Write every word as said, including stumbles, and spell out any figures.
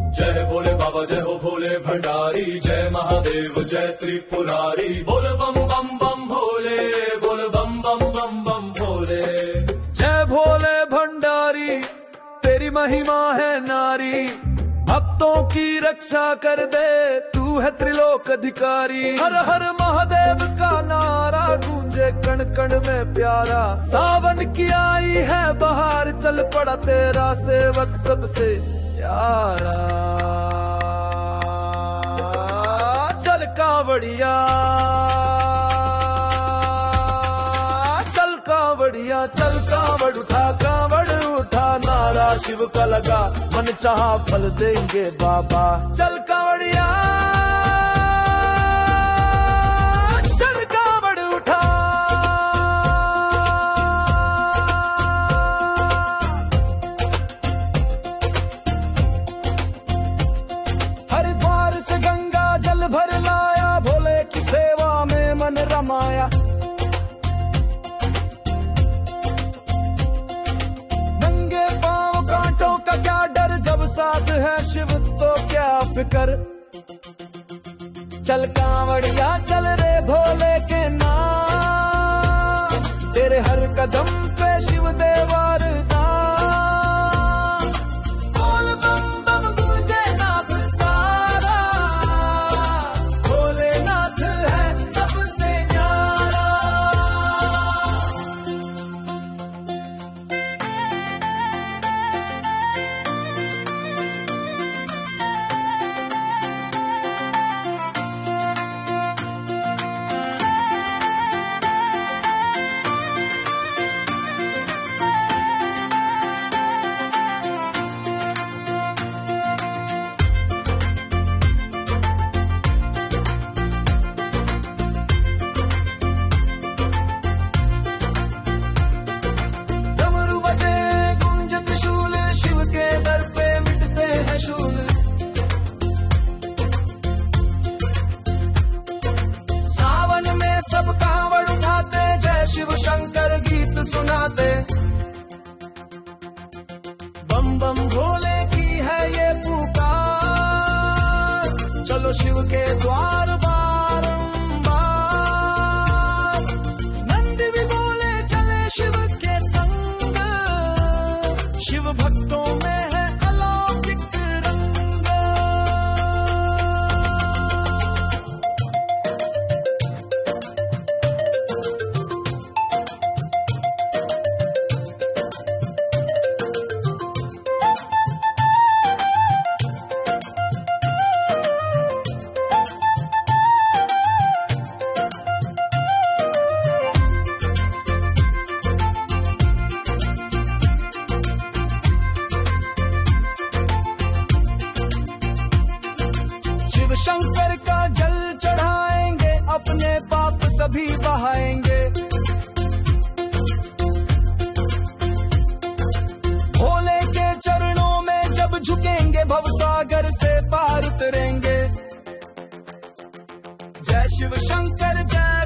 जय भोले बाबा जय हो भोले भंडारी, जय महादेव जय त्रिपुरारी, बोल बम बम बम भोले, बोल बम बम बम बम भोले। जय भोले भंडारी तेरी महिमा है नारी, भक्तों की रक्षा कर दे तू है त्रिलोक अधिकारी। हर हर महादेव का नारा गूंजे कण कण में प्यारा, सावन की आई है बहार, चल पड़ा तेरा सेवक सबसे प्यारा। चल कावड़िया चल कावड़िया चल कावड़ उठा कावड़ उठा, नारा शिव का लगा मन चाहा फल देंगे बाबा। चल कावड़िया चल कावड़ उठा। हरिद्वार से गंगा जल भर लाया, भोले की सेवा में मन रमाया। नंगे पांव कांटों का क्या डर, जब साथ है शिव तो क्या फिकर। चल कांवड़िया चल रे भोले के नाम, तेरे हर कदम पे शिव देवर नाम। बोल बम बम गूंजे नाथ सारा, भोलेनाथ है सबसे न्यारा। डमरू बजे गूंज त्रिशूल, शिव के दर पे मिटते हैं शूल। सावन में सब कांवड़ उठाते, जय शिव शंकर गीत सुनाते। बम बम भोले की है ये पुकार, चलो शिव के द्वार बारंबार। नंद भी बोले चले शिव के संग, शिव भक्तों में है अलौकिक रंग। शिव शंकर का जल चढ़ाएंगे, अपने पाप सभी बहाएंगे। भोले के चरणों में जब झुकेंगे, भवसागर से पार उतरेंगे। जय शिव शंकर जय